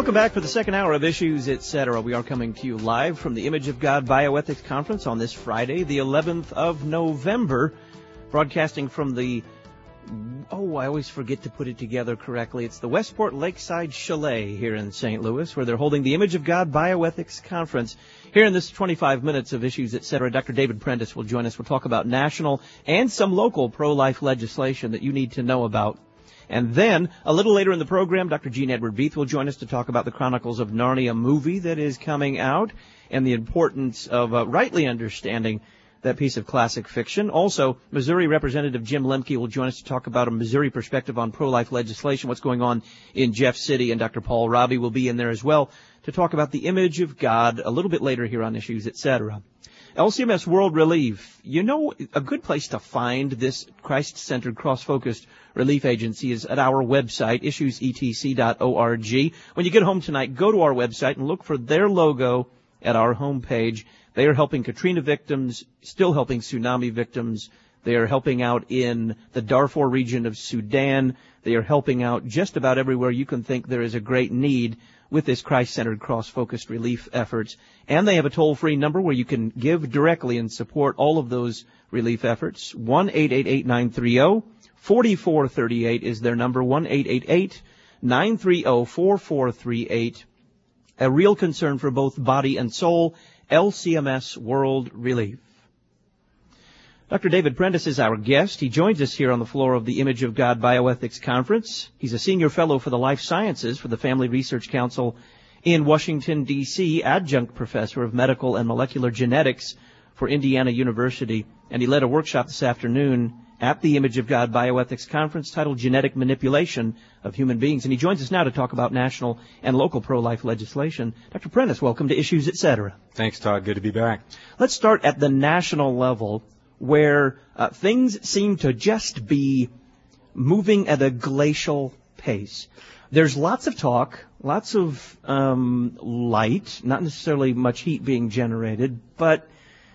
Welcome back for the second hour of Issues, Etc. We are coming to you live from the Image of God Bioethics Conference on this Friday, the 11th of November, broadcasting from the, I always forget to put it together correctly. It's the Westport Lakeside Chalet here in St. Louis, where they're holding the Image of God Bioethics Conference. Here in this 25 minutes of Issues, Etc., Dr. David Prentice will join us. We'll talk about national and some local pro-life legislation that you need to know about. And then, a little later in the program, Dr. Gene Edward Beath will join us to talk about the Chronicles of Narnia movie that is coming out and the importance of rightly understanding that piece of classic fiction. Also, Missouri Representative Jim Lemke will join us to talk about a Missouri perspective on pro-life legislation, what's going on in Jeff City, and Dr. Paul Robbie will be in there as well to talk about the image of God a little bit later here on Issues, Etc. LCMS World Relief. You know, a good place to find this Christ-centered, cross-focused relief agency is at our website, issuesetc.org. When you get home tonight, go to our website and look for their logo at our homepage. They are helping Katrina victims, still helping tsunami victims. They are helping out in the Darfur region of Sudan. They are helping out just about everywhere you can think there is a great need with this Christ-centered, cross-focused relief efforts. And they have a toll-free number where you can give directly and support all of those relief efforts. 1-888-930-4438 is their number, 1-888-930-4438. A real concern for both body and soul, LCMS World Relief. Dr. David Prentice is our guest. He joins us here on the floor of the Image of God Bioethics Conference. He's a senior fellow for the life sciences for the Family Research Council in Washington, D.C., adjunct professor of medical and molecular genetics for Indiana University, and he led a workshop this afternoon at the Image of God Bioethics Conference titled Genetic Manipulation of Human Beings. And he joins us now to talk about national and local pro-life legislation. Dr. Prentice, welcome to Issues, Etc. Thanks, Todd. Good to be back. Let's start at the national level, where things seem to just be moving at a glacial pace. There's lots of talk, lots of light, not necessarily much heat being generated, but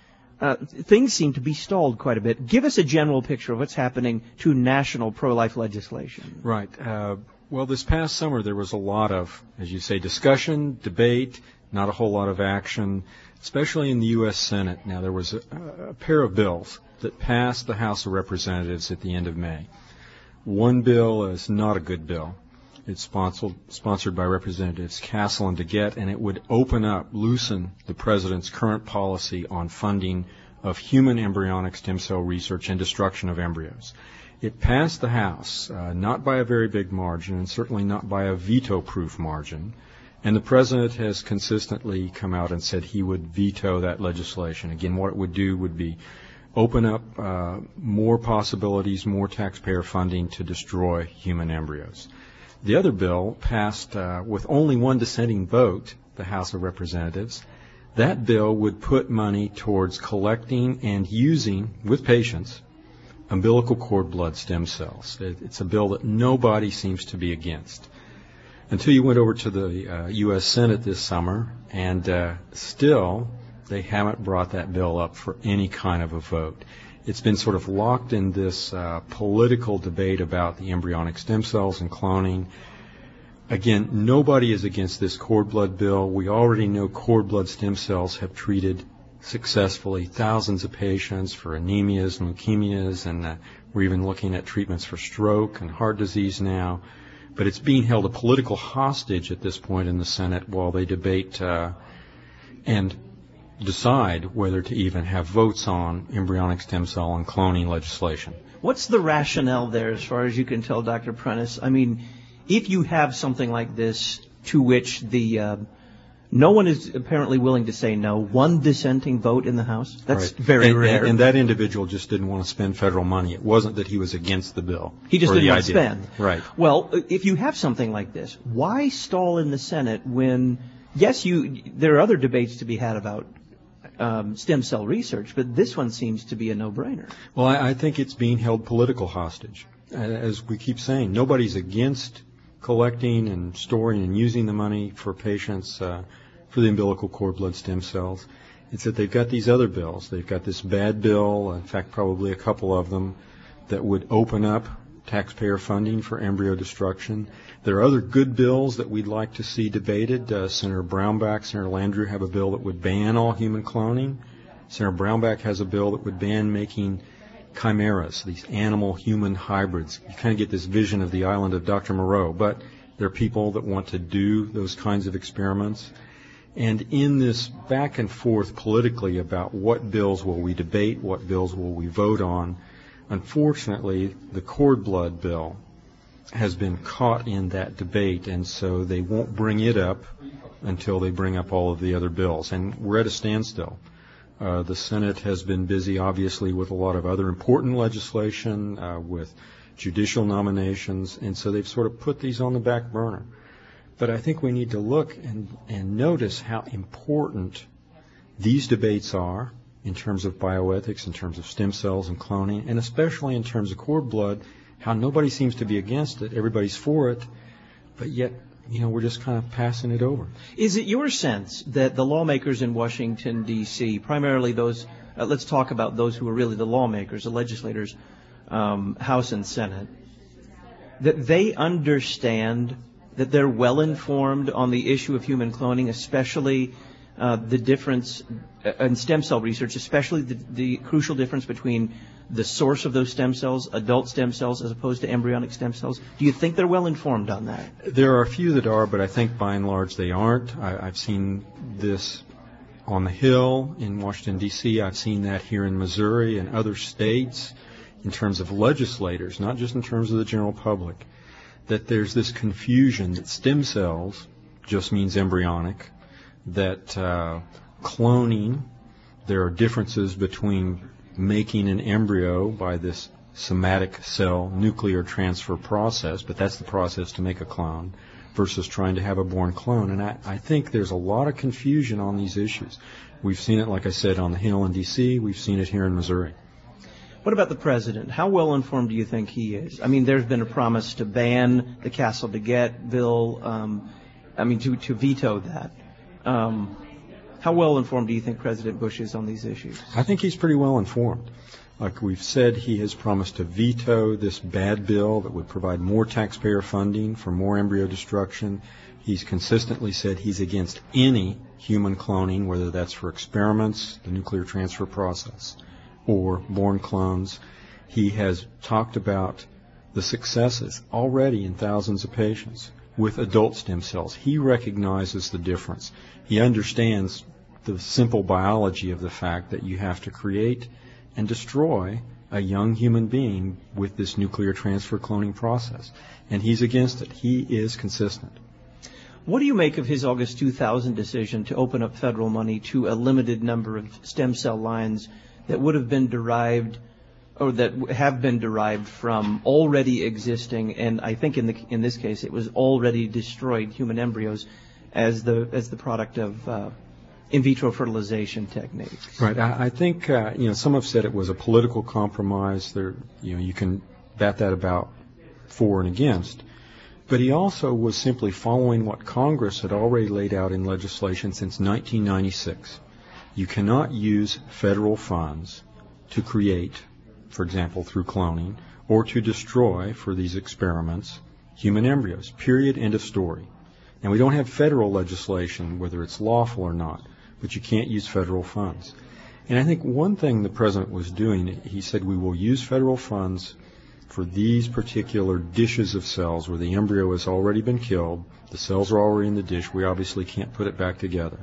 things seem to be stalled quite a bit. Give us a general picture of what's happening to national pro-life legislation. Right. Well, this past summer there was a lot of, as you say, discussion, debate, not a whole lot of action, especially in the U.S. Senate. Now, there was a pair of bills that passed the House of Representatives at the end of May. One bill is not a good bill. It's sponsored by Representatives Castle and DeGette, and it would loosen the President's current policy on funding of human embryonic stem cell research and destruction of embryos. It passed the House, not by a very big margin, and certainly not by a veto-proof margin. And the President has consistently come out and said he would veto that legislation. Again, what it would do would be open up more possibilities, more taxpayer funding to destroy human embryos. The other bill passed with only one dissenting vote, the House of Representatives. That bill would put money towards collecting and using, with patients, umbilical cord blood stem cells. It's a bill that nobody seems to be against. Until you went over to the U.S. Senate this summer, and still they haven't brought that bill up for any kind of a vote. It's been sort of locked in this political debate about the embryonic stem cells and cloning. Again, nobody is against this cord blood bill. We already know cord blood stem cells have treated successfully thousands of patients for anemias and leukemias, and we're even looking at treatments for stroke and heart disease now. But it's being held a political hostage at this point in the Senate while they debate and decide whether to even have votes on embryonic stem cell and cloning legislation. What's the rationale there as far as you can tell, Dr. Prentice? I mean, if you have something like this to which no one is apparently willing to say no, one dissenting vote in the House, that's right. Very rare. And that individual just didn't want to spend federal money. It wasn't that he was against the bill. He just didn't want to spend. Right. Well, if you have something like this, why stall in the Senate when, yes, there are other debates to be had about stem cell research, but this one seems to be a no-brainer. Well, I think it's being held political hostage. As we keep saying, nobody's against collecting and storing and using the money for patients for the umbilical cord blood stem cells. It's that they've got these other bills. They've got this bad bill, in fact, probably a couple of them, that would open up taxpayer funding for embryo destruction. There are other good bills that we'd like to see debated. Senator Brownback, Senator Landrieu have a bill that would ban all human cloning. Senator Brownback has a bill that would ban making chimeras, these animal-human hybrids. You kind of get this vision of the island of Dr. Moreau, but there are people that want to do those kinds of experiments. And in this back and forth politically about what bills will we debate, what bills will we vote on, unfortunately, the cord blood bill has been caught in that debate, and so they won't bring it up until they bring up all of the other bills. And we're at a standstill. The Senate has been busy, obviously, with a lot of other important legislation, with judicial nominations, and so they've sort of put these on the back burner. But I think we need to look and notice how important these debates are in terms of bioethics, in terms of stem cells and cloning, and especially in terms of cord blood, how nobody seems to be against it, everybody's for it, but yet, we're just kind of passing it over. Is it your sense that the lawmakers in Washington, D.C., primarily those, let's talk about those who are really the lawmakers, the legislators, House and Senate, that they understand that they're well informed on the issue of human cloning, especially the difference in stem cell research, especially the crucial difference between the source of those stem cells, adult stem cells, as opposed to embryonic stem cells? Do you think they're well informed on that? There are a few that are, but I think by and large they aren't. I've seen this on the Hill in Washington, D.C. I've seen that here in Missouri and other states in terms of legislators, not just in terms of the general public, that there's this confusion that stem cells just means embryonic, that cloning, there are differences between making an embryo by this somatic cell nuclear transfer process, but that's the process to make a clone, versus trying to have a born clone. And I think there's a lot of confusion on these issues. We've seen it, like I said, on the Hill in D.C. We've seen it here in Missouri. What about the president? How well informed do you think he is? I mean, there's been a promise to ban the Castle Daggett bill, to veto that. How well informed do you think President Bush is on these issues? I think he's pretty well informed. Like we've said, he has promised to veto this bad bill that would provide more taxpayer funding for more embryo destruction. He's consistently said he's against any human cloning, whether that's for experiments, the nuclear transfer process, or born clones. He has talked about the successes already in thousands of patients with adult stem cells. He recognizes the difference. He understands the simple biology of the fact that you have to create and destroy a young human being with this nuclear transfer cloning process. And he's against it. He is consistent. What do you make of his August 2000 decision to open up federal money to a limited number of stem cell lines that would have been derived, or that have been derived from already existing, and I think in this case it was already destroyed human embryos as the product of in vitro fertilization techniques? Right. I think some have said it was a political compromise. You can bat that about for and against. But he also was simply following what Congress had already laid out in legislation since 1996. You cannot use federal funds to create, for example, through cloning, or to destroy, for these experiments, human embryos. Period. End of story. And we don't have federal legislation, whether it's lawful or not, but you can't use federal funds. And I think one thing the President was doing, he said we will use federal funds for these particular dishes of cells where the embryo has already been killed, the cells are already in the dish, we obviously can't put it back together.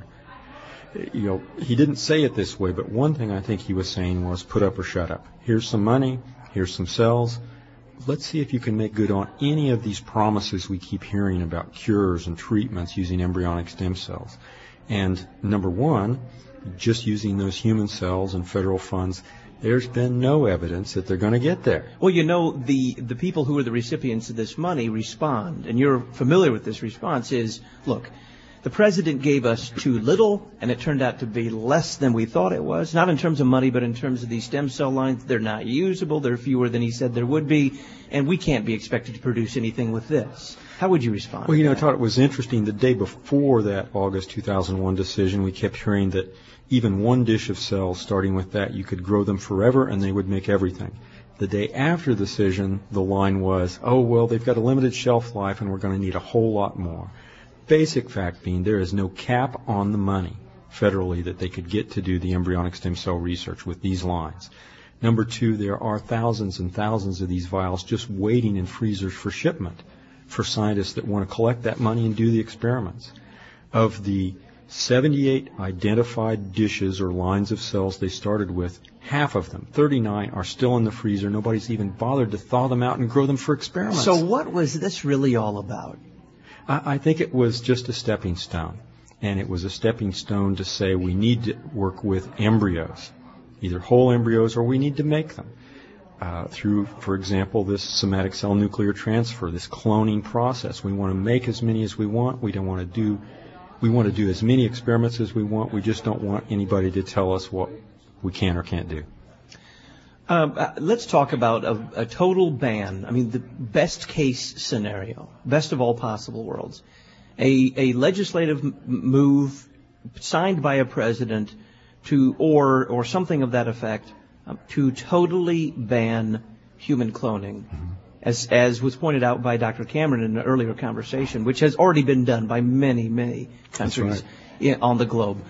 He didn't say it this way, but one thing I think he was saying was put up or shut up. Here's some money, here's some cells. Let's see if you can make good on any of these promises we keep hearing about cures and treatments using embryonic stem cells. And number one, just using those human cells and federal funds, there's been no evidence that they're going to get there. Well, the people who are the recipients of this money respond, and you're familiar with this response, is, look, the President gave us too little, and it turned out to be less than we thought it was, not in terms of money, but in terms of these stem cell lines. They're not usable. They're fewer than he said there would be, and we can't be expected to produce anything with this. How would you respond? Well, Todd, it was interesting. The day before that August 2001 decision, we kept hearing that even one dish of cells, starting with that, you could grow them forever and they would make everything. The day after the decision, the line was, oh, well, they've got a limited shelf life and we're going to need a whole lot more. Basic fact being there is no cap on the money federally that they could get to do the embryonic stem cell research with these lines. Number two, there are thousands and thousands of these vials just waiting in freezers for shipment for scientists that want to collect that money and do the experiments. Of the 78 identified dishes or lines of cells they started with, half of them, 39, are still in the freezer. Nobody's even bothered to thaw them out and grow them for experiments. So what was this really all about? I think it was just a stepping stone. And it was a stepping stone to say we need to work with embryos, either whole embryos or we need to make them through, for example, this somatic cell nuclear transfer, this cloning process. We want to make as many as we want. We want to do as many experiments as we want. We just don't want anybody to tell us what we can or can't do. Let's talk about a total ban. I mean, the best case scenario, best of all possible worlds. A legislative move signed by a president to, or something of that effect, to totally ban human cloning, as was pointed out by Dr. Cameron in an earlier conversation, which has already been done by many, many countries on the globe.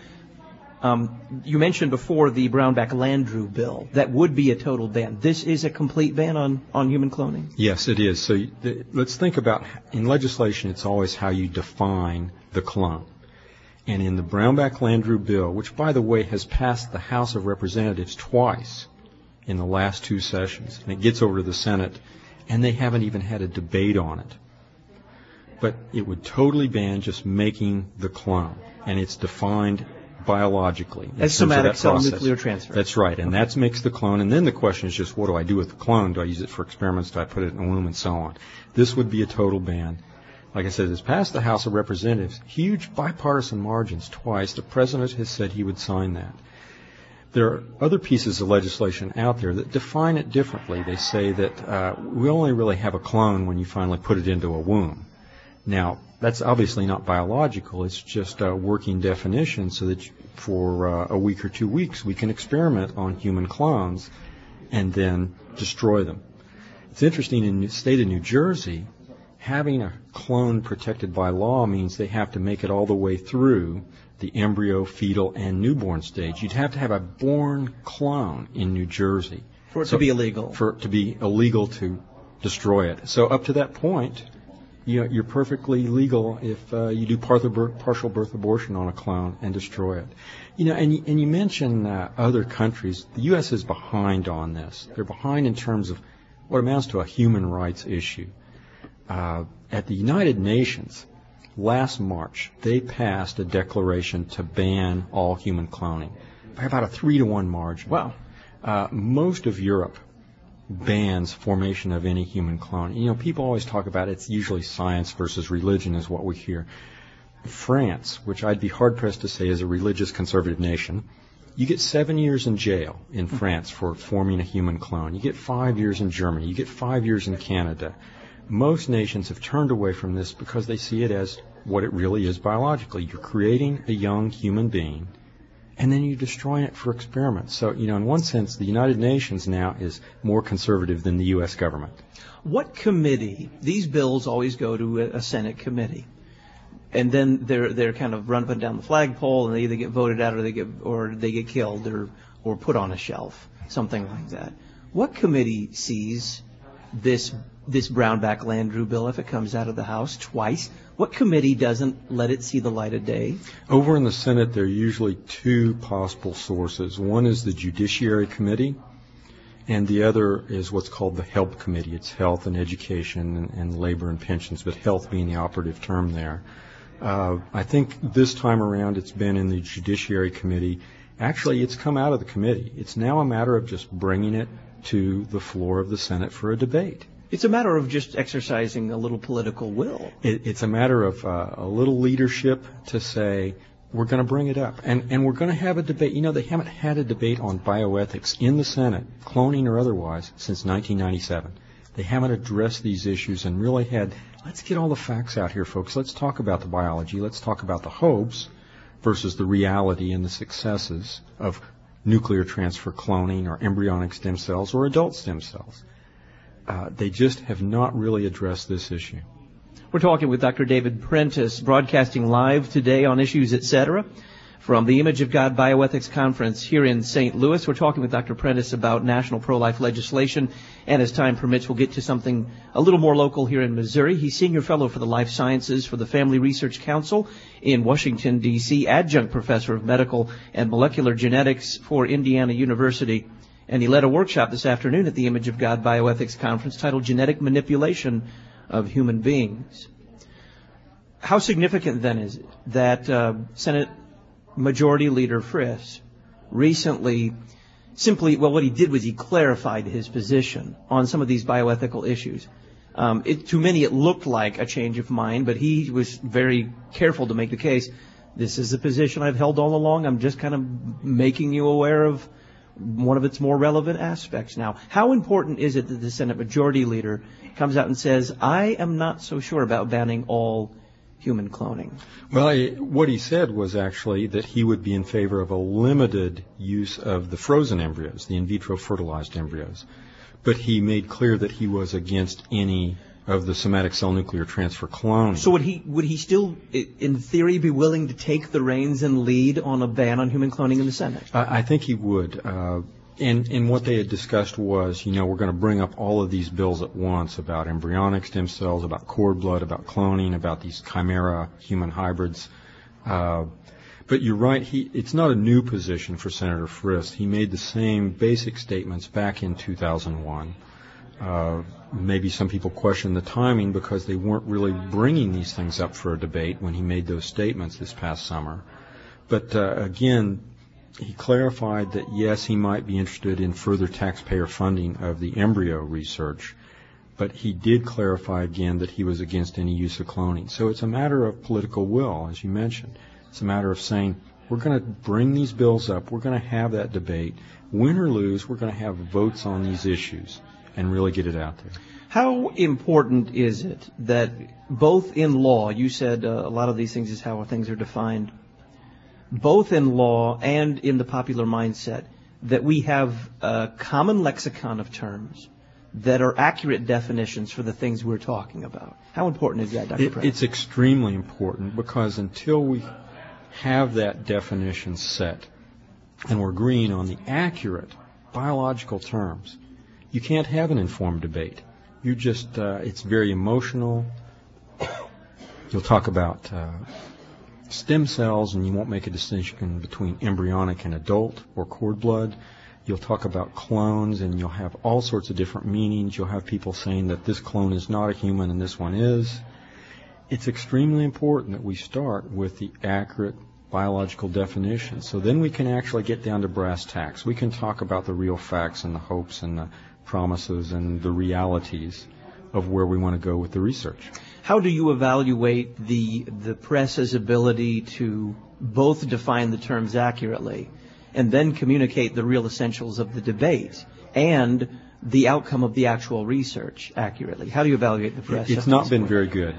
You mentioned before the Brownback-Landrieu bill. That would be a total ban. This is a complete ban on human cloning? Yes, it is. So let's think about, in legislation, it's always how you define the clone. And in the Brownback-Landrieu bill, which, by the way, has passed the House of Representatives twice in the last two sessions, and it gets over to the Senate, and they haven't even had a debate on it. But it would totally ban just making the clone, and it's defined biologically. As somatic cell nuclear transfer. That's right, and that makes the clone, and then the question is just what do I do with the clone? Do I use it for experiments? Do I put it in a womb and so on? This would be a total ban. Like I said, it's passed the House of Representatives, huge bipartisan margins twice. The President has said he would sign that. There are other pieces of legislation out there that define it differently. They say that we only really have a clone when you finally put it into a womb. Now, that's obviously not biological. It's just a working definition so that for a week or 2 weeks we can experiment on human clones and then destroy them. It's interesting, in the state of New Jersey, having a clone protected by law means they have to make it all the way through the embryo, fetal, and newborn stage. You'd have to have a born clone in New Jersey. For it to be illegal. For it to be illegal to destroy it. So up to that point, you're perfectly legal if you do partial birth abortion on a clone and destroy it. And you mention other countries. The U.S. is behind on this. They're behind in terms of what amounts to a human rights issue. At the United Nations, last March, they passed a declaration to ban all human cloning by about a 3-to-1 margin. Wow. Most of Europe bans formation of any human clone. People always talk about it's usually science versus religion is what we hear. France, which I'd be hard-pressed to say is a religious conservative nation, you get 7 years in jail in France for forming a human clone. You get 5 years in Germany. You get 5 years in Canada. Most nations have turned away from this because they see it as what it really is biologically. You're creating a young human being, and then you're destroying it for experiments. So, in one sense, the United Nations now is more conservative than the U.S. government. What committee? These bills always go to a Senate committee, and then they're kind of run up and down the flagpole, and they either get voted out or they get killed or put on a shelf, something like that. What committee sees this Brownback-Landrieu bill if it comes out of the House twice? What committee doesn't let it see the light of day? Over in the Senate, there are usually two possible sources. One is the Judiciary Committee, and the other is what's called the HELP Committee. It's Health and Education and Labor and Pensions, but health being the operative term there. I think this time around it's been in the Judiciary Committee. Actually, it's come out of the committee. It's now a matter of just bringing it to the floor of the Senate for a debate. It's a matter of just exercising a little political will. It's a matter of a little leadership to say, we're going to bring it up. And we're going to have a debate. They haven't had a debate on bioethics in the Senate, cloning or otherwise, since 1997. They haven't addressed these issues and really had, let's get all the facts out here, folks. Let's talk about the biology. Let's talk about the hopes versus the reality and the successes of nuclear transfer cloning or embryonic stem cells or adult stem cells. They just have not really addressed this issue. We're talking with Dr. David Prentice, broadcasting live today on Issues, Etc. from the Image of God Bioethics Conference here in St. Louis. We're talking with Dr. Prentice about national pro-life legislation, and as time permits, we'll get to something a little more local here in Missouri. He's Senior Fellow for the Life Sciences for the Family Research Council in Washington, D.C., Adjunct Professor of Medical and Molecular Genetics for Indiana University, and he led a workshop this afternoon at the Image of God Bioethics Conference titled Genetic Manipulation of Human Beings. How significant, then, is it that Senate Majority Leader Frist recently what he did was he clarified his position on some of these bioethical issues. To many, it looked like a change of mind, but he was very careful to make the case, this is the position I've held all along. I'm just kind of making you aware of one of its more relevant aspects now. How important is it that the Senate Majority Leader comes out and says, I am not so sure about banning all human cloning? Well, what he said was actually that he would be in favor of a limited use of the frozen embryos, the in vitro fertilized embryos. But he made clear that he was against any of the somatic cell nuclear transfer cloning. So would he still, in theory, be willing to take the reins and lead on a ban on human cloning in the Senate? I think he would. And what they had discussed was, we're going to bring up all of these bills at once about embryonic stem cells, about cord blood, about cloning, about these chimera human hybrids. But you're right, it's not a new position for Senator Frist. He made the same basic statements back in 2001. Maybe some people question the timing because they weren't really bringing these things up for a debate when he made those statements this past summer. But again, he clarified that, yes, he might be interested in further taxpayer funding of the embryo research, but he did clarify again that he was against any use of cloning. So it's a matter of political will, as you mentioned. It's a matter of saying, we're going to bring these bills up, we're going to have that debate. Win or lose, we're going to have votes on these issues and really get it out there. How important is it that both in law, you said a lot of these things is how things are defined, both in law and in the popular mindset, that we have a common lexicon of terms that are accurate definitions for the things we're talking about? How important is that, Dr. Prentice? It's extremely important because until we have that definition set and we're agreeing on the accurate biological terms, you can't have an informed debate. You just, it's very emotional. You'll talk about stem cells and you won't make a distinction between embryonic and adult or cord blood. You'll talk about clones and you'll have all sorts of different meanings. You'll have people saying that this clone is not a human and this one is. It's extremely important that we start with the accurate biological definition. So then we can actually get down to brass tacks. We can talk about the real facts and the hopes and the promises and the realities of where we want to go with the research. How do you evaluate the press's ability to both define the terms accurately and then communicate the real essentials of the debate and the outcome of the actual research accurately? How do you evaluate the press? It's not been very good.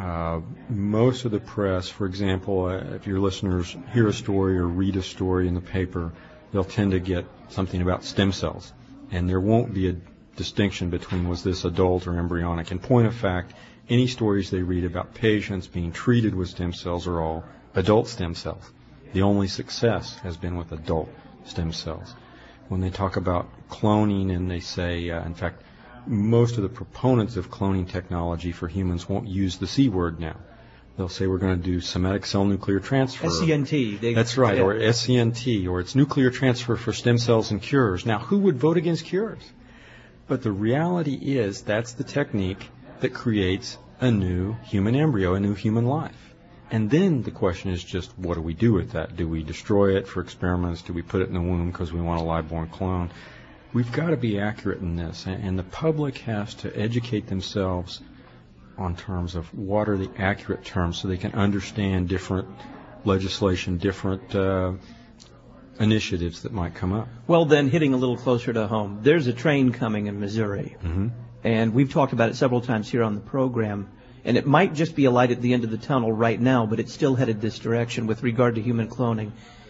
Most of the press, for example, if your listeners hear a story or read a story in the paper, they'll tend to get something about stem cells. And there won't be a distinction between was this adult or embryonic. In point of fact, any stories they read about patients being treated with stem cells are all adult stem cells. The only success has been with adult stem cells. When they talk about cloning and they say, in fact, most of the proponents of cloning technology for humans won't use the C word now. They'll say we're going to do somatic cell nuclear transfer. SCNT. That's right, or SCNT, or it's nuclear transfer for stem cells and cures. Now, who would vote against cures? But the reality is that's the technique that creates a new human embryo, a new human life. And then the question is just, what do we do with that? Do we destroy it for experiments? Do we put it in the womb because we want a live-born clone? We've got to be accurate in this, and the public has to educate themselves on terms of what are the accurate terms so they can understand different legislation, different initiatives that might come up. Well, then, hitting a little closer to home, there's a train coming in Missouri, and we've talked about it several times here on the program, and it might just be a light at the end of the tunnel right now, but it's still headed this direction with regard to human cloning.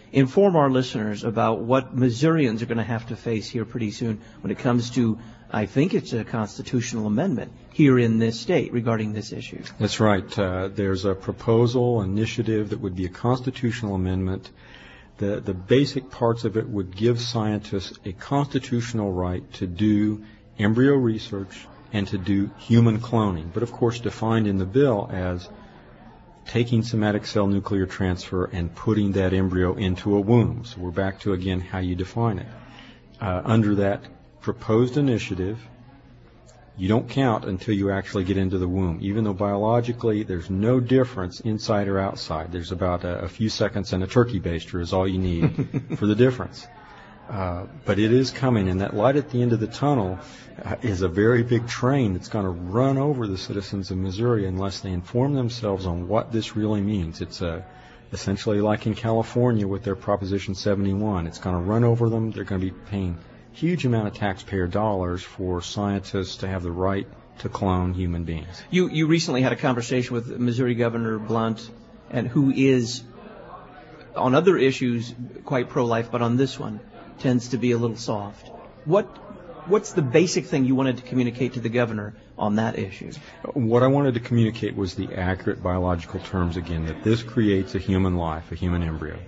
inform our listeners about what Missourians are going to have to face here pretty soon when it comes to, I think it's a constitutional amendment here in this state regarding this issue. That's right. There's a proposal, initiative that would be a constitutional amendment. The basic parts of it would give scientists a constitutional right to do embryo research and to do human cloning, but of course defined in the bill as taking somatic cell nuclear transfer and putting that embryo into a womb. So we're back to, again, how you define it. Under that proposed initiative, you don't count until you actually get into the womb, even though biologically there's no difference inside or outside. There's about a few seconds and a turkey baster is all you need for the difference. But it is coming, and that light at the end of the tunnel is a very big train that's going to run over the citizens of Missouri unless they inform themselves on what this really means. It's essentially like in California with their Proposition 71. It's going to run over them. They're going to be paying huge amount of taxpayer dollars for scientists to have the right to clone human beings. You recently had a conversation with Missouri Governor Blunt, and who is, on other issues, quite pro-life, but on this one tends to be a little soft. What's the basic thing you wanted to communicate to the governor on that issue? What I wanted to communicate was the accurate biological terms, again, that this creates a human life, a human embryo.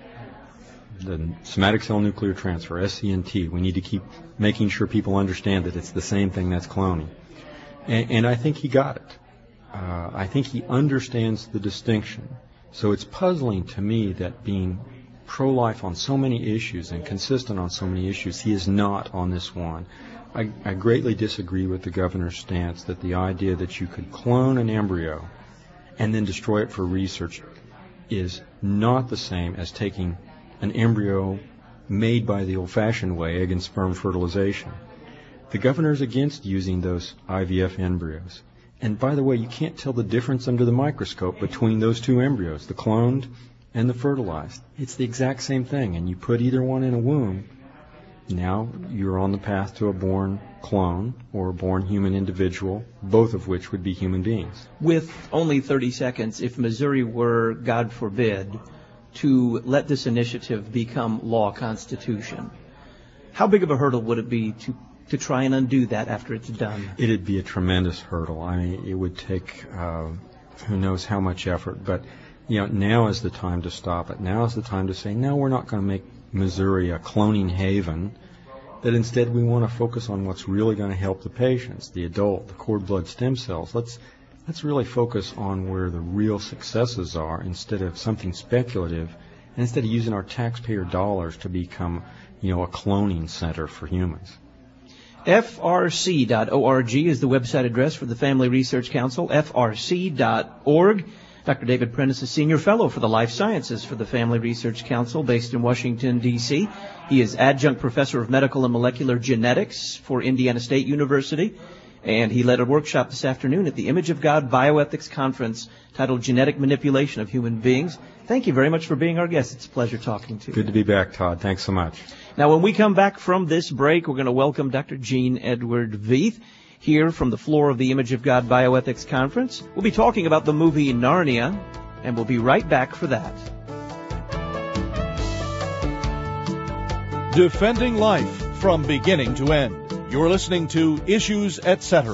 The somatic cell nuclear transfer, SCNT, we need to keep making sure people understand that it's the same thing that's cloning. And I think he got it. I think he understands the distinction. So it's puzzling to me that being pro-life on so many issues and consistent on so many issues, he is not on this one. I greatly disagree with the governor's stance that the idea that you could clone an embryo and then destroy it for research is not the same as taking an embryo made by the old-fashioned way, egg and sperm fertilization. The governor's against using those IVF embryos. And by the way, you can't tell the difference under the microscope between those two embryos, the cloned and the fertilized. It's the exact same thing, and you put either one in a womb, now you're on the path to a born clone or a born human individual, both of which would be human beings. With only 30 seconds, if Missouri were, God forbid, to let this initiative become law constitution, how big of a hurdle would it be to try and undo that after it's done? It'd be a tremendous hurdle. I mean, it would take who knows how much effort, but now is the time to stop it. Now is the time to say, no, we're not going to make Missouri a cloning haven, that instead we want to focus on what's really going to help the patients, the adult, the cord blood stem cells. Let's really focus on where the real successes are instead of something speculative, and instead of using our taxpayer dollars to become, a cloning center for humans. FRC.org is the website address for the Family Research Council, FRC.org. Dr. David Prentice is Senior Fellow for the Life Sciences for the Family Research Council based in Washington, D.C. He is Adjunct Professor of Medical and Molecular Genetics for Indiana State University, and he led a workshop this afternoon at the Image of God Bioethics Conference titled Genetic Manipulation of Human Beings. Thank you very much for being our guest. It's a pleasure talking to you. Good to be back, Todd. Thanks so much. Now, when we come back from this break, we're going to welcome Dr. Gene Edward Veith here from the floor of the Image of God Bioethics Conference. We'll be talking about the movie Narnia, and we'll be right back for that. Defending life from beginning to end. You're listening to Issues, Etc.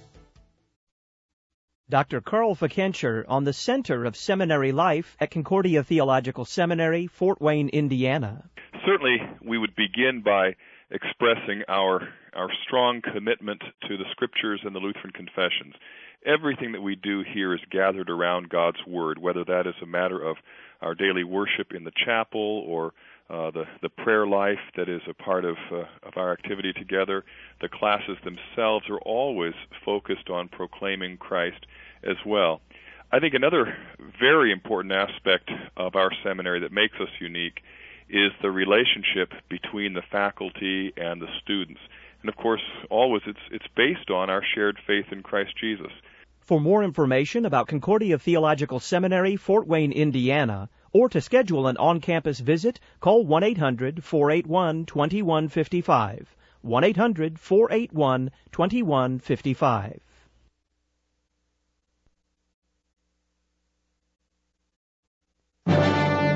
Dr. Carl Fickenscher on the Center of Seminary Life at Concordia Theological Seminary, Fort Wayne, Indiana. Certainly, we would begin by expressing our strong commitment to the Scriptures and the Lutheran Confessions. Everything that we do here is gathered around God's Word, whether that is a matter of our daily worship in the chapel or the prayer life that is a part of our activity together. The classes themselves are always focused on proclaiming Christ as well. I think another very important aspect of our seminary that makes us unique is the relationship between the faculty and the students. And of course, always it's based on our shared faith in Christ Jesus. For more information about Concordia Theological Seminary, Fort Wayne, Indiana, or to schedule an on-campus visit, call 1-800-481-2155. 1-800-481-2155.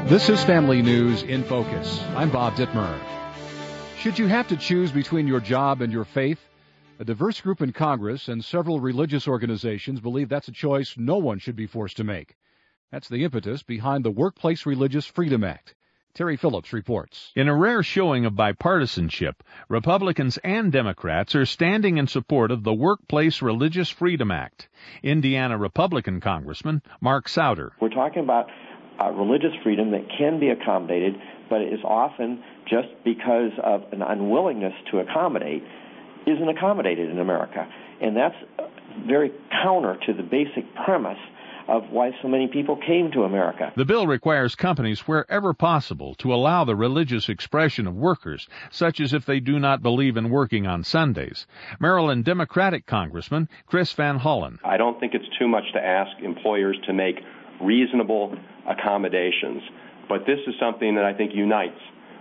This is Family News in Focus. I'm Bob Dittmer. Should you have to choose between your job and your faith? A diverse group in Congress and several religious organizations believe that's a choice no one should be forced to make. That's the impetus behind the Workplace Religious Freedom Act. Terry Phillips reports. In a rare showing of bipartisanship, Republicans and Democrats are standing in support of the Workplace Religious Freedom Act. Indiana Republican Congressman Mark Souder. We're talking about religious freedom that can be accommodated, but is often just because of an unwillingness to accommodate, isn't accommodated in America. And that's very counter to the basic premise of why so many people came to America. The bill requires companies wherever possible to allow the religious expression of workers, such as if they do not believe in working on Sundays. Maryland Democratic Congressman Chris Van Hollen. I don't think it's too much to ask employers to make reasonable accommodations, but this is something that I think unites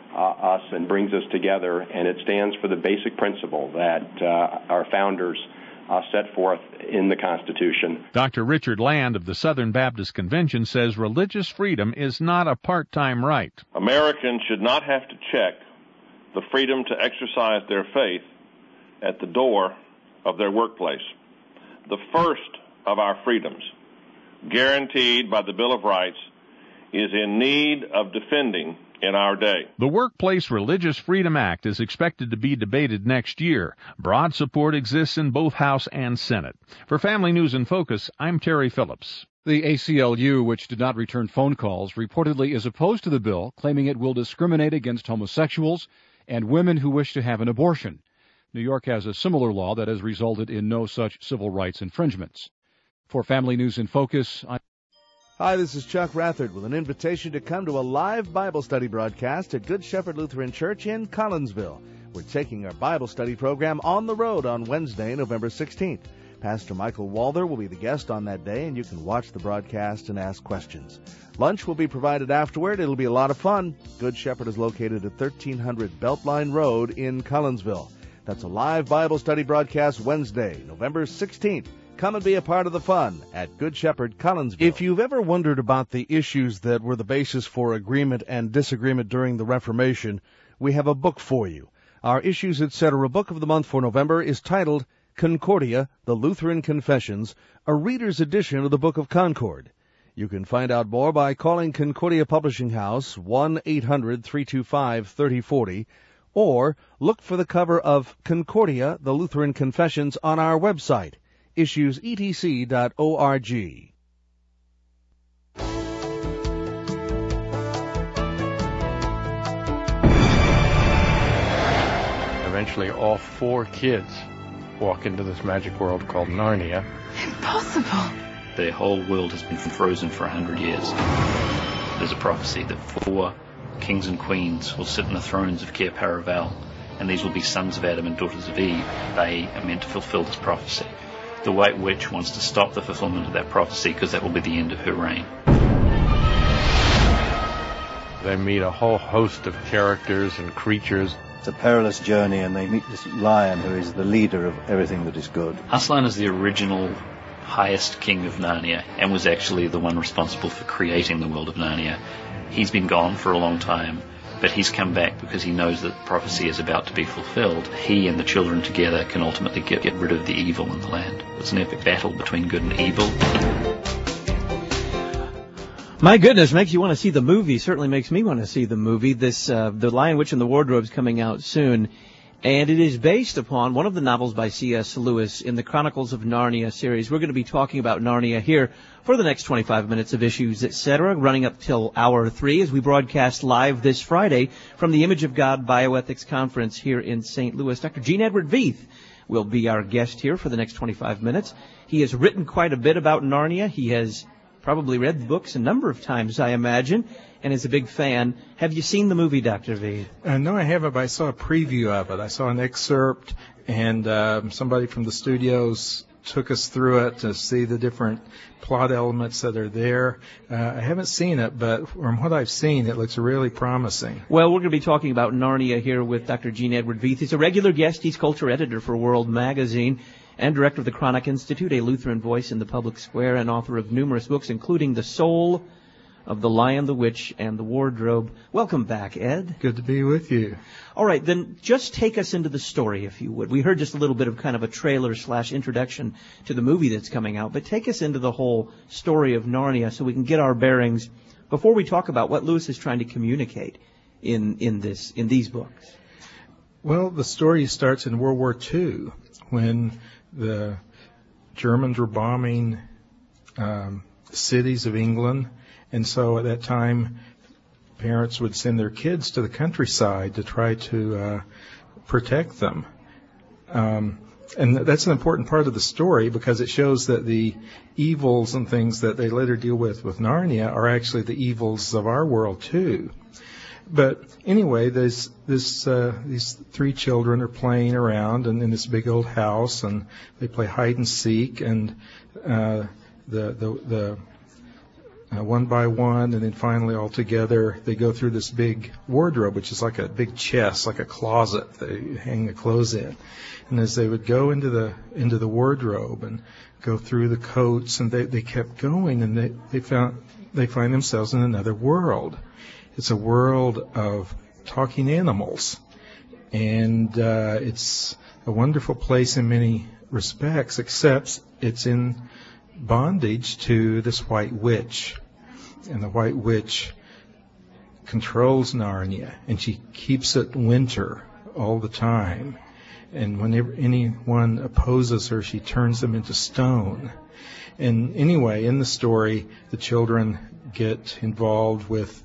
us and brings us together, and it stands for the basic principle that our founders set forth in the Constitution. Dr. Richard Land of the Southern Baptist Convention says religious freedom is not a part-time right. Americans should not have to check the freedom to exercise their faith at the door of their workplace. The first of our freedoms, guaranteed by the Bill of Rights, is in need of defending in our day. The Workplace Religious Freedom Act is expected to be debated next year. Broad support exists in both House and Senate. For Family News in Focus, I'm Terry Phillips. The ACLU, which did not return phone calls, reportedly is opposed to the bill, claiming it will discriminate against homosexuals and women who wish to have an abortion. New York has a similar law that has resulted in no such civil rights infringements. For Family News in Focus, Hi, this is Chuck Rathard with an invitation to come to a live Bible study broadcast at Good Shepherd Lutheran Church in Collinsville. We're taking our Bible study program on the road on Wednesday, November 16th. Pastor Michael Walther will be the guest on that day, and you can watch the broadcast and ask questions. Lunch will be provided afterward. It'll be a lot of fun. Good Shepherd is located at 1300 Beltline Road in Collinsville. That's a live Bible study broadcast Wednesday, November 16th. Come and be a part of the fun at Good Shepherd, Collinsville. If you've ever wondered about the issues that were the basis for agreement and disagreement during the Reformation, we have a book for you. Our Issues Etc. book of the month for November is titled Concordia, the Lutheran Confessions, a reader's edition of the Book of Concord. You can find out more by calling Concordia Publishing House 1-800-325-3040, or look for the cover of Concordia, the Lutheran Confessions on our website, issuesetc.org. Eventually, all 4 kids walk into this magic world called Narnia. Impossible. Their whole world has been frozen for 100 years. There's a prophecy that 4 kings and queens will sit on the thrones of Cair Paravel, and these will be sons of Adam and daughters of Eve. They are meant to fulfill this prophecy. The White Witch wants to stop the fulfillment of that prophecy because that will be the end of her reign. They meet a whole host of characters and creatures. It's a perilous journey, and they meet this lion who is the leader of everything that is good. Aslan is the original highest king of Narnia and was actually the one responsible for creating the world of Narnia. He's been gone for a long time, but he's come back because he knows that prophecy is about to be fulfilled. He and the children together can ultimately get rid of the evil in the land. It's an epic battle between good and evil. My goodness, makes you want to see the movie. Certainly makes me want to see the movie. This, The Lion, Witch, and the Wardrobe is coming out soon. And it is based upon one of the novels by C.S. Lewis in the Chronicles of Narnia series. We're going to be talking about Narnia here for the next 25 minutes of Issues, etc., running up till hour 3 as we broadcast live this Friday from the Image of God Bioethics Conference here in St. Louis. Dr. Gene Edward Veith will be our guest here for the next 25 minutes. He has written quite a bit about Narnia. He has probably read the books a number of times, I imagine, and is a big fan. Have you seen the movie, Dr. V? No, I haven't, but I saw a preview of it. I saw an excerpt, and somebody from the studios took us through it to see the different plot elements that are there. I haven't seen it, but from what I've seen, it looks really promising. Well, we're going to be talking about Narnia here with Dr. Gene Edward Veith. He's a regular guest. He's culture editor for World Magazine and director of the Chronic Institute, a Lutheran voice in the public square, and author of numerous books, including The Soul of The Lion, the Witch, and the Wardrobe. Welcome back, Ed. Good to be with you. All right, then just take us into the story, if you would. We heard just a little bit of kind of a trailer / introduction to the movie that's coming out, but take us into the whole story of Narnia so we can get our bearings before we talk about what Lewis is trying to communicate in these books. Well, the story starts in World War II when the Germans were bombing cities of England. And so at that time, parents would send their kids to the countryside to try to protect them. And that's an important part of the story because it shows that the evils and things that they later deal with Narnia are actually the evils of our world too. But anyway, these three children are playing around in this big old house, and they play hide and seek, and the one by one, and then finally all together, they go through this big wardrobe, which is like a big chest, like a closet they hang the clothes in. And as they would go into the wardrobe and go through the coats, and they kept going, and they find themselves in another world. It's a world of talking animals, and it's a wonderful place in many respects, except it's in bondage to this white witch. And the white witch controls Narnia, and she keeps it winter all the time. And whenever anyone opposes her, she turns them into stone. And anyway, in the story, the children get involved with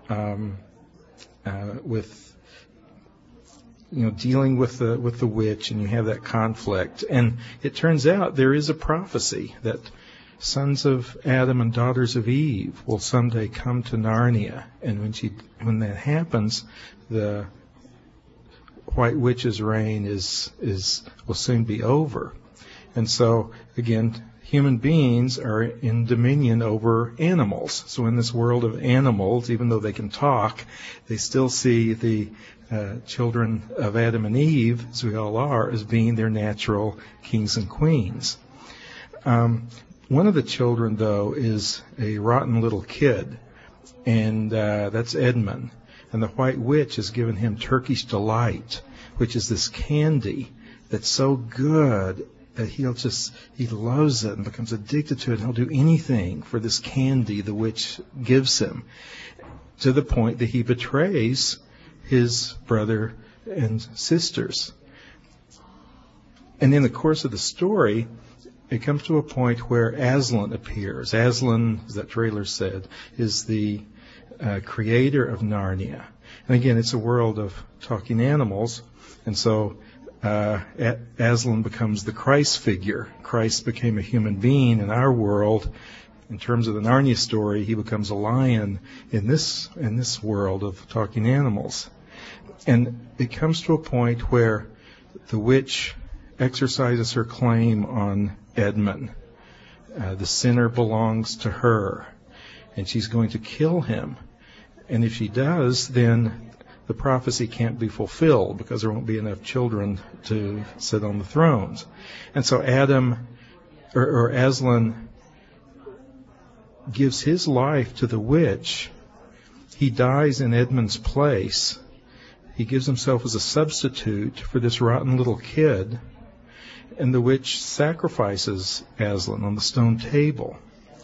dealing with the witch, and you have that conflict. And it turns out there is a prophecy that sons of Adam and daughters of Eve will someday come to Narnia, and when that happens, the White Witch's reign will soon be over. And so again, human beings are in dominion over animals. So in this world of animals, even though they can talk, they still see the children of Adam and Eve, as we all are, as being their natural kings and queens. One of the children, though, is a rotten little kid, and that's Edmund. And the White Witch has given him Turkish Delight, which is this candy that's so good that he loves it and becomes addicted to it, and he'll do anything for this candy the witch gives him, to the point that he betrays his brother and sisters. And in the course of the story, it comes to a point where Aslan appears. Aslan, as that trailer said, is the creator of Narnia. And again, it's a world of talking animals. And so Aslan becomes the Christ figure. Christ became a human being in our world. In terms of the Narnia story, he becomes a lion in this world of talking animals. And it comes to a point where the witch exercises her claim on Edmund. The sinner belongs to her, and she's going to kill him. And if she does, then the prophecy can't be fulfilled because there won't be enough children to sit on the thrones. And so Aslan gives his life to the witch. He dies in Edmund's place. He gives himself as a substitute for this rotten little kid. And the witch sacrifices Aslan on the stone table.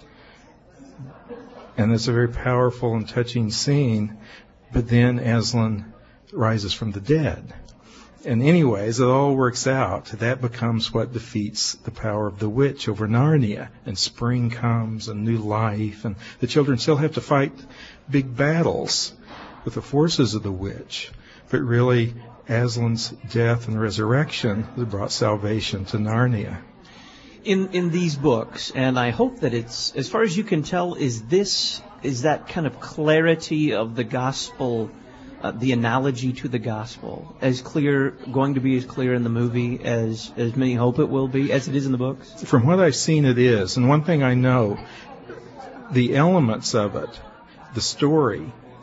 And it's a very powerful and touching scene. But then Aslan rises from the dead. And anyways, it all works out. That becomes what defeats the power of the witch over Narnia. And spring comes and new life. And the children still have to fight big battles with the forces of the witch. But really, Aslan's death and resurrection brought salvation to Narnia. In these books, and I hope that it's, as far as you can tell, is that kind of clarity of the gospel, the analogy to the gospel, going to be as clear in the movie as many hope it will be, as it is in the books? From what I've seen, it is. And one thing I know, the elements of it, the story,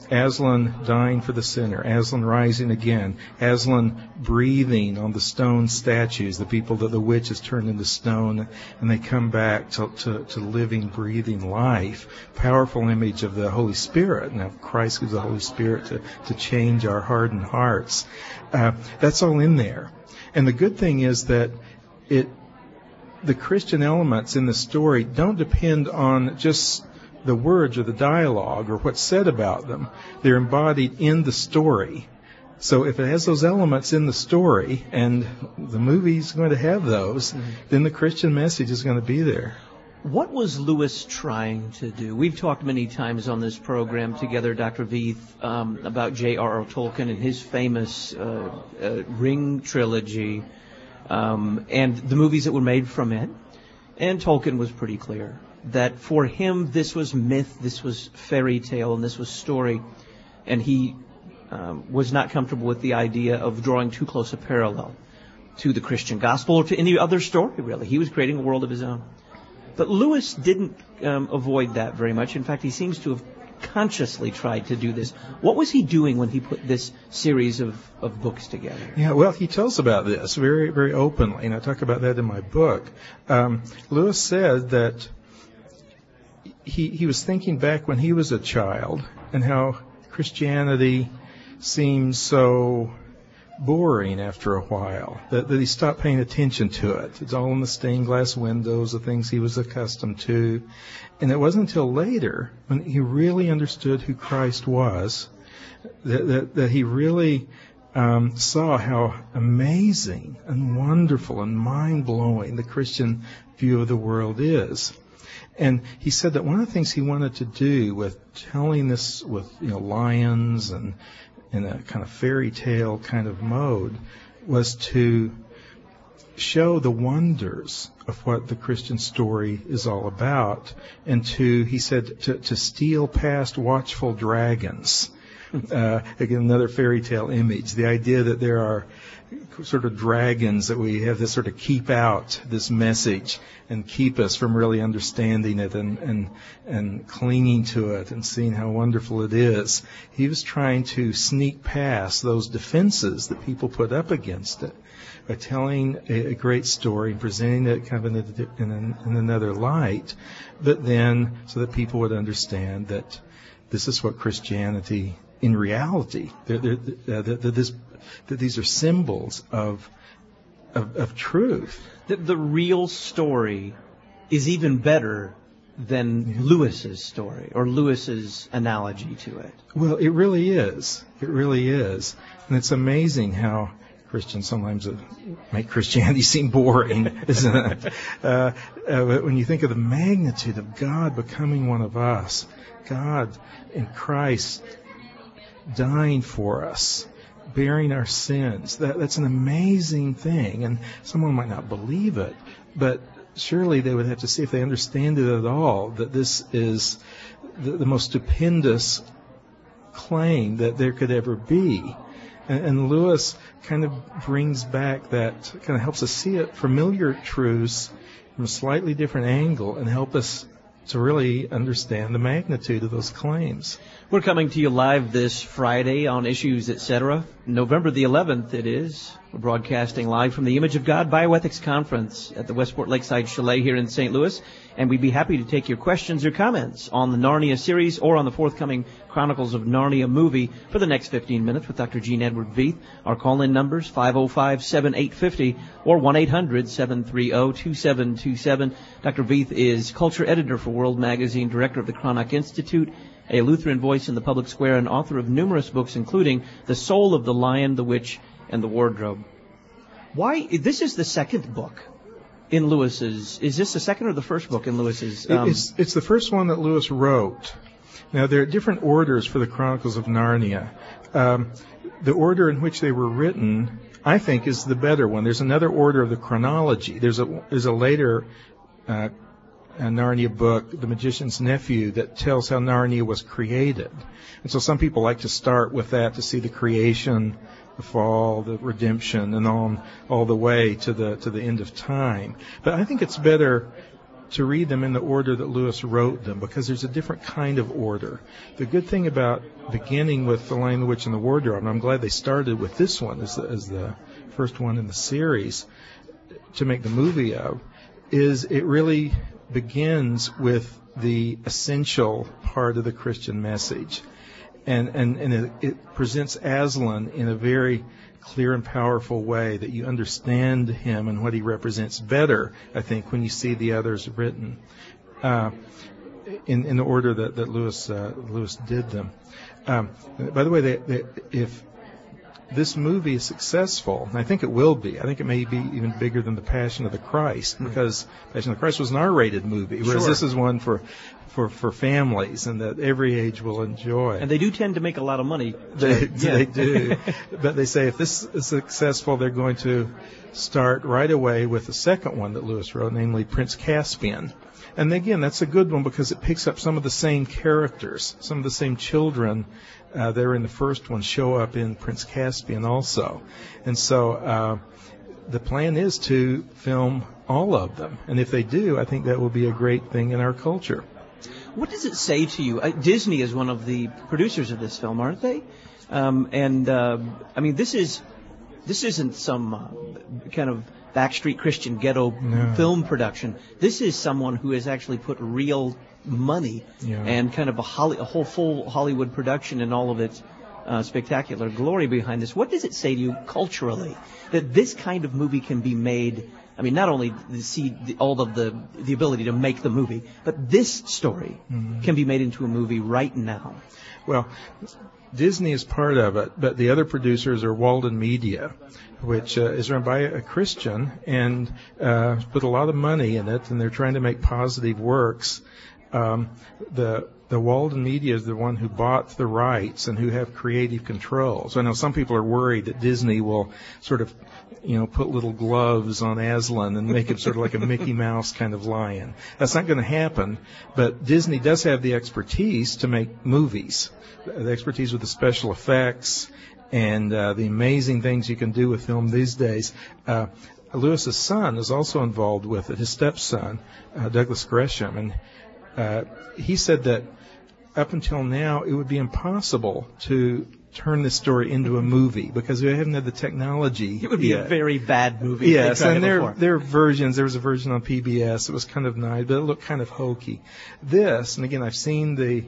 Aslan dying for the sinner, Aslan rising again, Aslan breathing on the stone statues, the people that the witches turned into stone, and they come back to living, breathing life. Powerful image of the Holy Spirit. Now, Christ gives the Holy Spirit to change our hardened hearts. That's all in there. And the good thing is that the Christian elements in the story don't depend on just the words or the dialogue or what's said about them. They're embodied in the story. So if it has those elements in the story, and the movie's going to have those, then the Christian message is going to be there. What was Lewis trying to do? We've talked many times on this program together, Dr. Veith, about J.R.R. Tolkien and his famous Ring trilogy and the movies that were made from it. And Tolkien was pretty clear that for him this was myth, this was fairy tale, and this was story. And he was not comfortable with the idea of drawing too close a parallel to the Christian gospel or to any other story, really. He was creating a world of his own. But Lewis didn't avoid that very much. In fact, he seems to have consciously tried to do this. What was he doing when he put this series of books together? Yeah, well, he tells about this very, very openly, and I talk about that in my book. Lewis said that he was thinking back when he was a child and how Christianity seemed so boring after a while, that he stopped paying attention to it. It's all in the stained glass windows, the things he was accustomed to. And it wasn't until later, when he really understood who Christ was, that he really saw how amazing and wonderful and mind-blowing the Christian view of the world is. And he said that one of the things he wanted to do with telling this with lions and in a kind of fairy tale kind of mode was to show the wonders of what the Christian story is all about, and he said, to steal past watchful dragons. Again, another fairy tale image. The idea that there are sort of dragons that we have to sort of keep out this message and keep us from really understanding it and clinging to it and seeing how wonderful it is. He was trying to sneak past those defenses that people put up against it by telling a great story and presenting it kind of in another light, but then so that people would understand that this is what Christianity in reality, that these are symbols of truth. The real story is even better than Lewis's story or Lewis's analogy to it. Well, it really is. It really is. And it's amazing how Christians sometimes make Christianity seem boring, isn't it? But when you think of the magnitude of God becoming one of us, God in Christ dying for us, bearing our sins, that's an amazing thing. And someone might not believe it, but surely they would have to see, if they understand it at all, that this is the most stupendous claim that there could ever be. And Lewis kind of brings back that, kind of helps us see it, familiar truths from a slightly different angle, and help us to really understand the magnitude of those claims. We're coming to you live this Friday on Issues, Etc. November the 11th it is. We're broadcasting live from the Image of God Bioethics Conference at the Westport Lakeside Chalet here in St. Louis. And we'd be happy to take your questions or comments on the Narnia series or on the forthcoming Chronicles of Narnia movie for the next 15 minutes with Dr. Gene Edward Veith. Our call-in numbers, 505-7850 or 1-800-730-2727. Dr. Veith is culture editor for World Magazine, director of the Cranach Institute, a Lutheran voice in the public square, and author of numerous books, including The Soul of the Lion, the Witch, and the Wardrobe. Why? This is the second book in Lewis's. Is this the second or the first book in Lewis's? It's the first one that Lewis wrote. Now, there are different orders for the Chronicles of Narnia. The order in which they were written, I think, is the better one. There's another order of the chronology. There's a later Narnia book, The Magician's Nephew, that tells how Narnia was created. And so some people like to start with that to see the creation, the fall, the redemption, and all the way to the end of time. But I think it's better to read them in the order that Lewis wrote them, because there's a different kind of order. The good thing about beginning with The Lion, the Witch, and the Wardrobe, and I'm glad they started with this one as the first one in the series to make the movie of, is it really begins with the essential part of the Christian message. And it presents Aslan in a very clear and powerful way that you understand him and what he represents better, I think, when you see the others written in the order that Lewis did them. By the way, if this movie is successful, and I think it will be, I think it may be even bigger than The Passion of the Christ, because Passion of the Christ was an R-rated movie, whereas this is one for families and that every age will enjoy. And they do tend to make a lot of money. They do. But they say if this is successful, they're going to start right away with the second one that Lewis wrote, namely Prince Caspian. And again, that's a good one because it picks up some of the same characters, some of the same children that are in the first one show up in Prince Caspian also. And so the plan is to film all of them. And if they do, I think that will be a great thing in our culture. What does it say to you? Disney is one of the producers of this film, aren't they? I mean, this isn't some kind of backstreet Christian ghetto film production. This is someone who has actually put real money and kind of a whole full Hollywood production and all of its spectacular glory behind this. What does it say to you culturally that this kind of movie can be made? I mean, not only see all of the ability to make the movie, but this story can be made into a movie right now. Well, Disney is part of it, but the other producers are Walden Media, which is run by a Christian and put a lot of money in it, and they're trying to make positive works. The Walden Media is the one who bought the rights and who have creative control. So I know some people are worried that Disney will sort of, put little gloves on Aslan and make it sort of like a Mickey Mouse kind of lion. That's not going to happen, but Disney does have the expertise to make movies, the expertise with the special effects and the amazing things you can do with film these days. Lewis's son is also involved with it, his stepson, Douglas Gresham, and he said that up until now it would be impossible to turn this story into a movie because we haven't had the technology. It would be a very bad movie. Yes, and there are versions. There was a version on PBS. It was kind of nice, but it looked kind of hokey. This, and again, I've seen the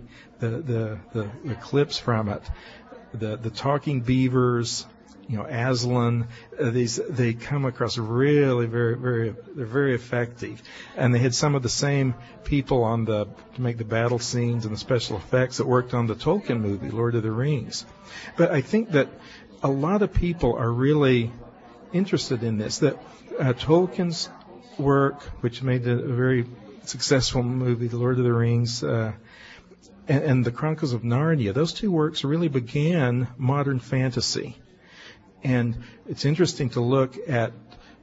clips from it. The talking beavers, Aslan, they come across really they're very effective. And they had some of the same people to make the battle scenes and the special effects that worked on the Tolkien movie, Lord of the Rings. But I think that a lot of people are really interested in this, that Tolkien's work, which made a very successful movie, The Lord of the Rings, and the Chronicles of Narnia, those two works really began modern fantasy. And it's interesting to look at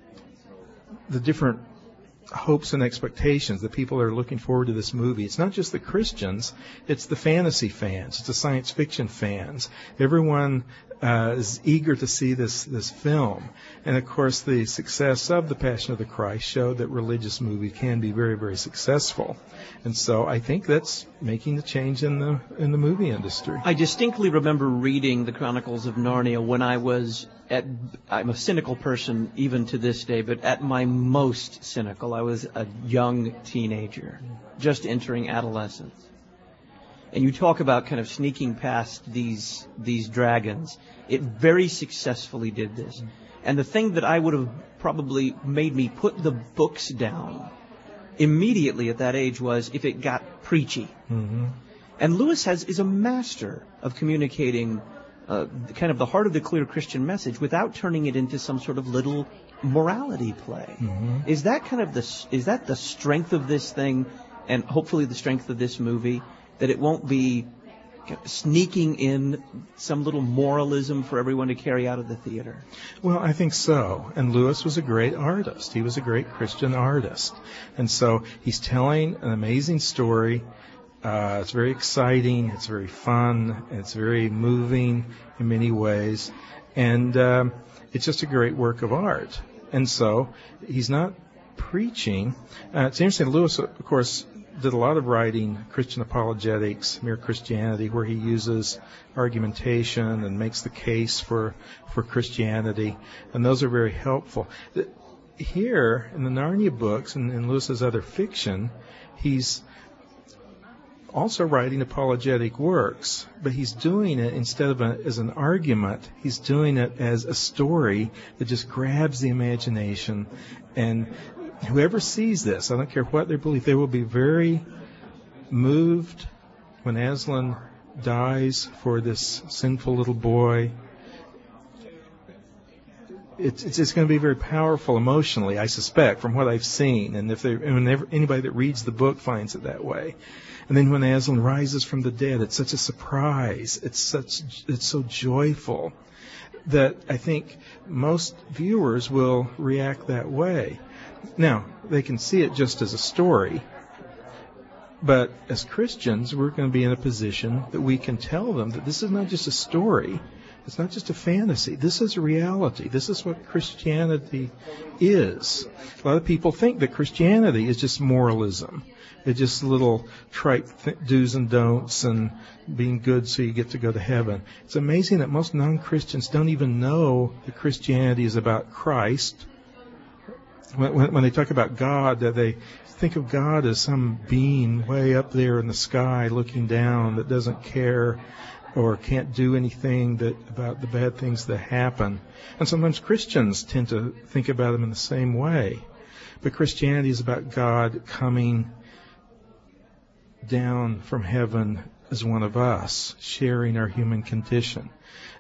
the different hopes and expectations that people are looking forward to this movie. It's not just the Christians, it's the fantasy fans, it's the science fiction fans. Everyone is eager to see this film. And of course the success of The Passion of the Christ showed that religious movies can be very, very successful. And so I think that's making the change in the movie industry. I distinctly remember reading the Chronicles of Narnia when I'm a cynical person even to this day, but at my most cynical, I was a young teenager, just entering adolescence. And you talk about kind of sneaking past these dragons. It very successfully did this. And the thing that I would have probably made me put the books down immediately at that age was if it got preachy. Mm-hmm. And Lewis is a master of communicating kind of the heart of the clear Christian message without turning it into some sort of little morality play. Mm-hmm. Is that the strength of this thing, and hopefully the strength of this movie, that it won't be sneaking in some little moralism for everyone to carry out of the theater? Well, I think so. And Lewis was a great artist. He was a great Christian artist. And so he's telling an amazing story. It's very exciting. It's very fun. It's very moving in many ways. And it's just a great work of art. And so he's not preaching. It's interesting. Lewis, of course, did a lot of writing, Christian apologetics, Mere Christianity, where he uses argumentation and makes the case for Christianity, and those are very helpful. Here, in the Narnia books and in Lewis's other fiction, he's also writing apologetic works, but he's doing it instead of as an argument, he's doing it as a story that just grabs the imagination. And whoever sees this, I don't care what their belief, they will be very moved when Aslan dies for this sinful little boy. It's just going to be very powerful emotionally, I suspect, from what I've seen. And whenever anybody that reads the book finds it that way. And then when Aslan rises from the dead, it's such a surprise. It's so joyful that I think most viewers will react that way. Now, they can see it just as a story. But as Christians, we're going to be in a position that we can tell them that this is not just a story. It's not just a fantasy. This is reality. This is what Christianity is. A lot of people think that Christianity is just moralism. It's just little trite do's and don'ts and being good so you get to go to heaven. It's amazing that most non-Christians don't even know that Christianity is about Christ. When they talk about God, that they think of God as some being way up there in the sky looking down that doesn't care or can't do anything about the bad things that happen. And sometimes Christians tend to think about him in the same way. But Christianity is about God coming down from heaven as one of us, sharing our human condition.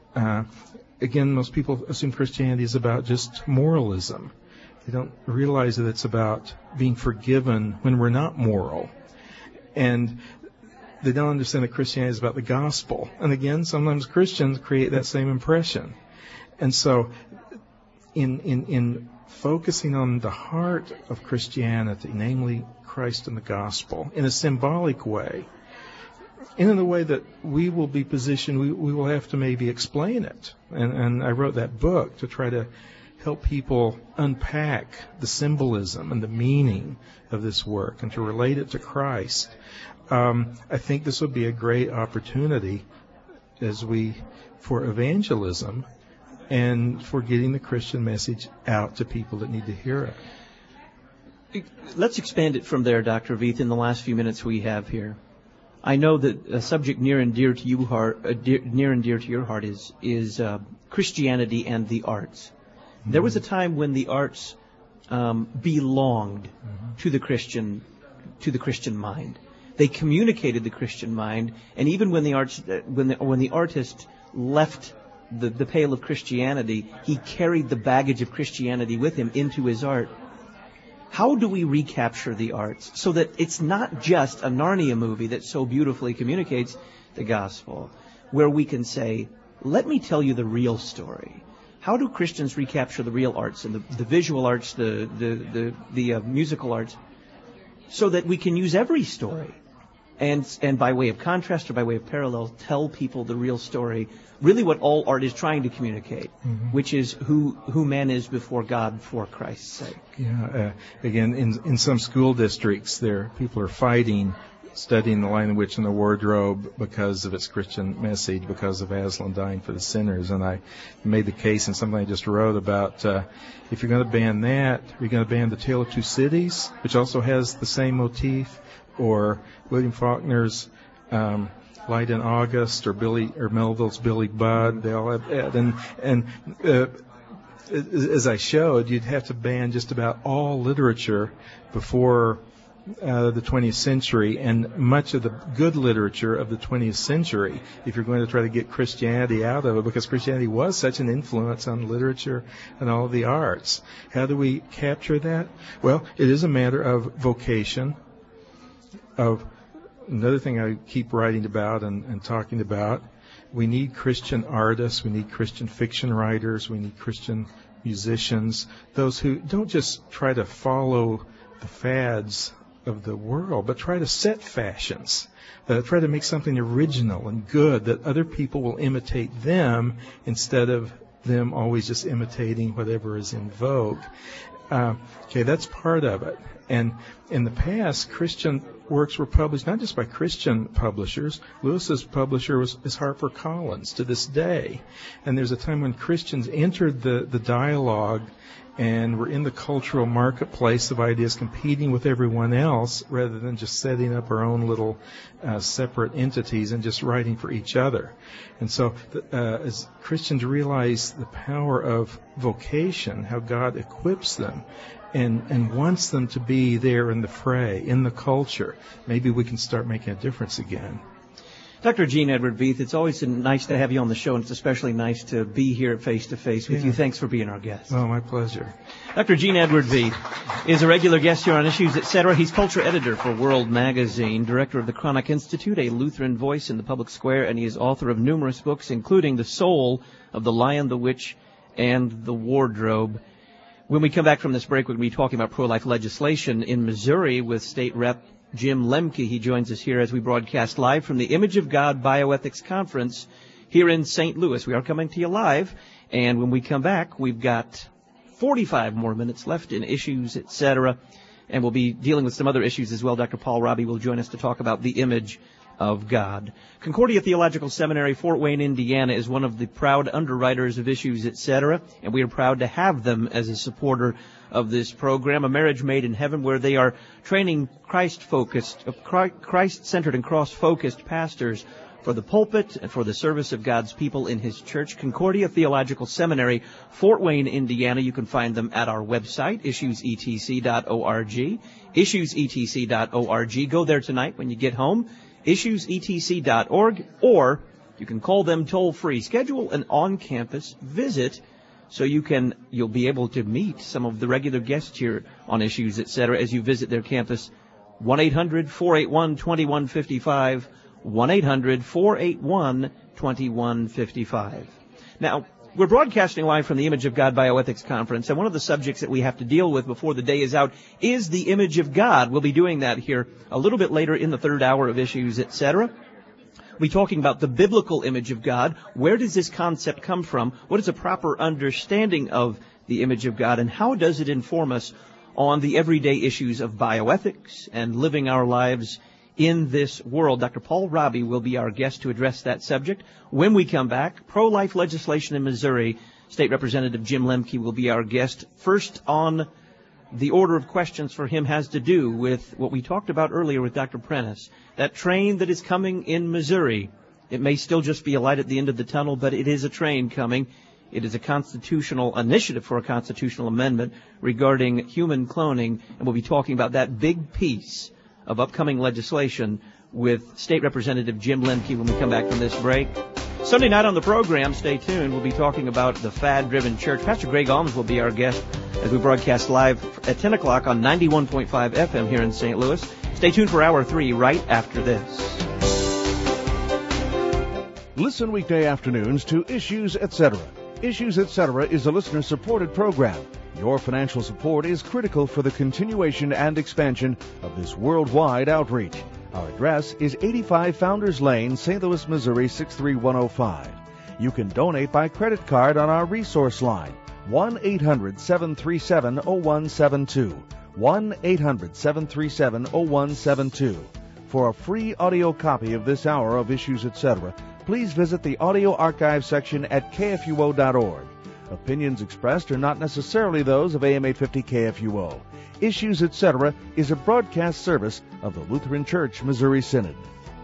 Again, most people assume Christianity is about just moralism. They don't realize that it's about being forgiven when we're not moral. And they don't understand that Christianity is about the gospel. And again, sometimes Christians create that same impression. And so in focusing on the heart of Christianity, namely Christ and the gospel, in a symbolic way, and in a way that we will be positioned, we will have to maybe explain it. And I wrote that book to try to help people unpack the symbolism and the meaning of this work and to relate it to Christ. I think this would be a great opportunity for evangelism and for getting the Christian message out to people that need to hear it. Let's expand it from there, Dr. Veith, in the last few minutes we have here. I know that a subject near and dear to your heart is Christianity and the arts. Mm-hmm. There was a time when the arts belonged to the Christian mind. They communicated the Christian mind, and even when the artist left the pale of Christianity, he carried the baggage of Christianity with him into his art. How do we recapture the arts so that it's not just a Narnia movie that so beautifully communicates the gospel, where we can say, let me tell you the real story? How do Christians recapture the real arts and the visual arts, the musical arts, so that we can use every story and by way of contrast or by way of parallel, tell people the real story, really what all art is trying to communicate, which is who man is before God for Christ's sake. Yeah. Again, in some school districts, people are fighting studying the Lion, the Witch, and the Wardrobe because of its Christian message, because of Aslan dying for the sinners. And I made the case in something I just wrote about if you're going to ban that, you're going to ban The Tale of Two Cities, which also has the same motif, or William Faulkner's Light in August, or Melville's Billy Budd. They all have that. And as I showed, you'd have to ban just about all literature before the 20th century, and much of the good literature of the 20th century, if you're going to try to get Christianity out of it, because Christianity was such an influence on literature and all of the arts. How do we capture that? Well, it is a matter of vocation, of another thing I keep writing about and talking about. We need Christian artists, we need Christian fiction writers, we need Christian musicians, those who don't just try to follow the fads of the world, but try to set fashions, try to make something original and good that other people will imitate them instead of them always just imitating whatever is in vogue. Okay, that's part of it. And in the past, Christian works were published not just by Christian publishers. Lewis's publisher is HarperCollins to this day. And there's a time when Christians entered the dialogue and were in the cultural marketplace of ideas, competing with everyone else rather than just setting up our own little separate entities and just writing for each other. And so as Christians realize the power of vocation, how God equips them, and wants them to be there in the fray, in the culture, maybe we can start making a difference again. Dr. Gene Edward Veith, it's always nice to have you on the show, and it's especially nice to be here face-to-face with you. Thanks for being our guest. Oh, my pleasure. Dr. Gene Edward Veith is a regular guest here on Issues, Etc. He's culture editor for World Magazine, director of the Chronic Institute, a Lutheran voice in the public square, and he is author of numerous books, including The Soul of the Lion, the Witch, and the Wardrobe. When we come back from this break, we're going to be talking about pro-life legislation in Missouri with State Rep Jim Lemke. He joins us here as we broadcast live from the Image of God Bioethics Conference here in St. Louis. We are coming to you live, and when we come back, we've got 45 more minutes left in Issues, Etc., and we'll be dealing with some other issues as well. Dr. Paul Robbie will join us to talk about the image of God. Concordia Theological Seminary, Fort Wayne, Indiana, is one of the proud underwriters of Issues, Etc., and we are proud to have them as a supporter of this program, A Marriage Made in Heaven, where they are training Christ-centered and cross-focused pastors for the pulpit and for the service of God's people in His church. Concordia Theological Seminary, Fort Wayne, Indiana. You can find them at our website, issuesetc.org, issuesetc.org. Go there tonight when you get home, issuesetc.org, or you can call them toll-free. Schedule an on-campus visit so you'll be able to meet some of the regular guests here on Issues, Etc. as you visit their campus. 1-800-481-2155, 1-800-481-2155. Now, we're broadcasting live from the Image of God Bioethics Conference, and one of the subjects that we have to deal with before the day is out is the image of God. We'll be doing that here a little bit later in the third hour of Issues, Etc. We'll be talking about the biblical image of God. Where does this concept come from? What is a proper understanding of the image of God, and how does it inform us on the everyday issues of bioethics and living our lives in this world? Dr. Paul Robbie will be our guest to address that subject. When we come back, pro-life legislation in Missouri, State Representative Jim Lemke will be our guest. First on the order of questions for him has to do with what we talked about earlier with Dr. Prentice, that train that is coming in Missouri. It may still just be a light at the end of the tunnel, but it is a train coming. It is a constitutional initiative for a constitutional amendment regarding human cloning, and we'll be talking about that big piece of upcoming legislation with State Representative Jim Lemke when we come back from this break. Sunday night on the program, stay tuned, we'll be talking about the fad-driven church. Pastor Greg Alms will be our guest as we broadcast live at 10 o'clock on 91.5 FM here in St. Louis. Stay tuned for Hour 3 right after this. Listen weekday afternoons to Issues, Etc. Issues, Etc. is a listener-supported program. Your financial support is critical for the continuation and expansion of this worldwide outreach. Our address is 85 Founders Lane, St. Louis, Missouri 63105. You can donate by credit card on our resource line, 1-800-737-0172, 1-800-737-0172. For a free audio copy of this hour of Issues, Etc., please visit the audio archive section at kfuo.org. Opinions expressed are not necessarily those of AM 850 KFUO. Issues, Etc. is a broadcast service of the Lutheran Church Missouri Synod.